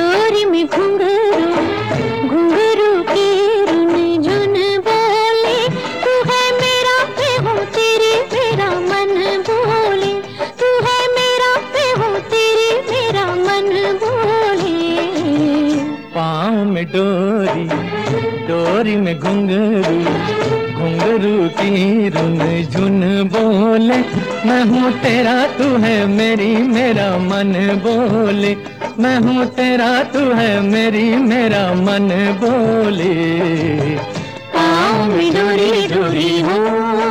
डोरी में घुंघरू घुंघरू की रुन झुन बोले, तू है मेरा मैं हूँ तेरी मेरा मन बोले, तू है मेरा मैं हूँ तेरी मेरा मन बोले। पाँव में डोरी डोरी में घुंघरू घुंघरू की रुन झुन बोले, मैं हूँ तेरा तू है मेरी मेरा मन बोले, मैं हूँ तेरा तू है मेरी मेरा मन बोले। पाँव में डोरी डोरी हो।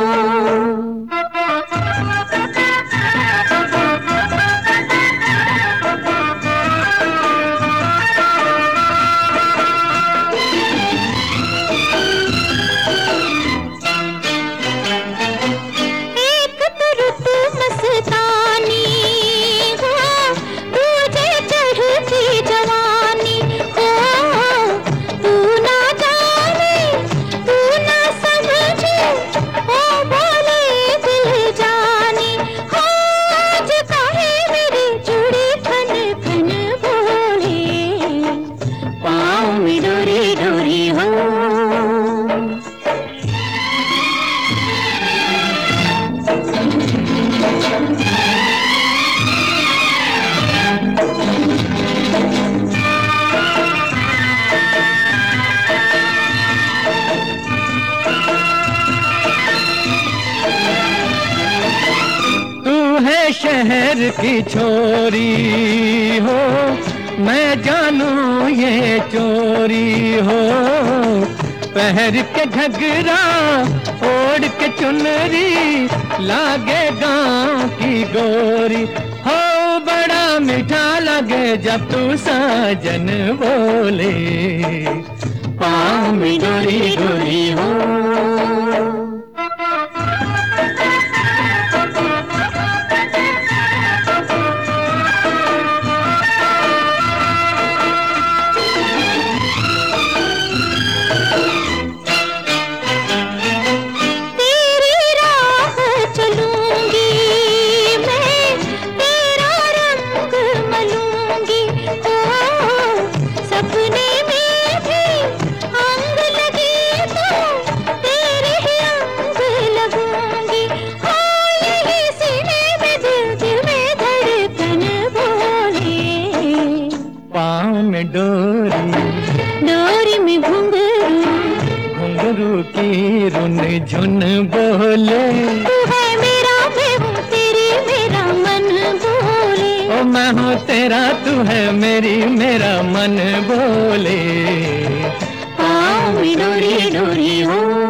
शहर की छोरी हो, मैं जानू ये चोरी हो, पहर के घघरा ओढ़ के चुनरी लागे गाँव की गोरी हो, बड़ा मीठा लगे जब तू साजन बोले। पाँव में डोरी डोरी हो। डोरी डोरी में घुंघरू घुंघरू की रुन झुन बोले, तू है मेरा मैं हूँ तेरी मेरा मन बोले, ओ मैं हूँ तेरा तू है मेरी मेरा मन बोले। पाँव में डोरी डोरी हो।